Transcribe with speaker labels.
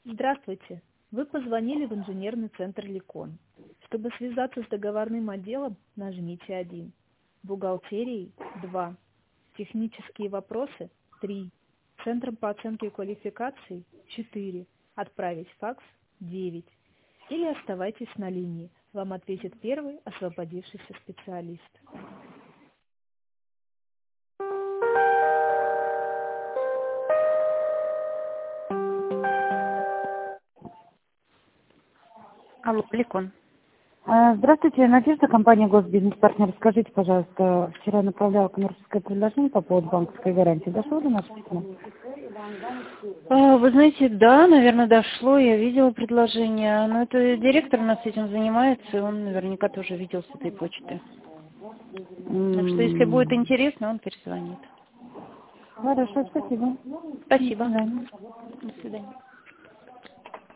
Speaker 1: Здравствуйте! Вы позвонили в инженерный центр Ликон. Чтобы связаться с договорным отделом, нажмите 1. Бухгалтерией 2. Технические вопросы 3. Центром по оценке квалификаций 4. Отправить факс 9. Или оставайтесь на линии. Вам ответит первый освободившийся специалист. Алло, Ликон.
Speaker 2: Здравствуйте, Надежда, компания Госбизнес-партнер. Скажите, пожалуйста, вчера направляла коммерческое предложение по поводу банковской гарантии. Дошло до нас письмо?
Speaker 1: Вы знаете, да, наверное, дошло, я видела предложение, но это директор у нас этим занимается, и он наверняка тоже видел с этой почты. Так что, если будет интересно, он перезвонит.
Speaker 2: Хорошо, спасибо.
Speaker 1: Спасибо.
Speaker 2: До свидания.
Speaker 1: До свидания.